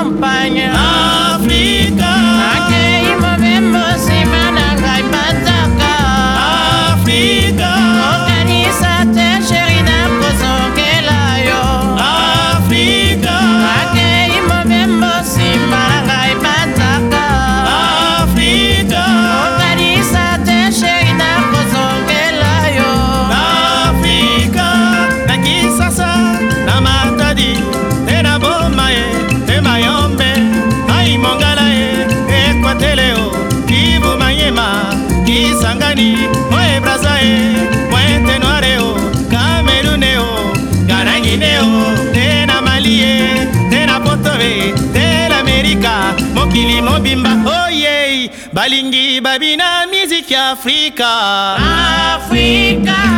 campagne. Africa, Akei mobembo sima na ngai bataka. Africa, Okanisa te chéri na kozongela yo. Africa, Akei mobembo sima na ngai bataka. Africa, Okanisa te chéri na kozongela yo. Africa, na Kisasa, na Matadi, te na Boma te Mayombe, ai Mongala Ekwateleo, Kivu Manyema, Kisangani, Moe Braza Pointe Noireo, Cameruneo, Garangineo, te na Mali te na Potobe, te l'America, Mokili Mobimba, oh yeah, Balingi Babina, musique Africa. Africa.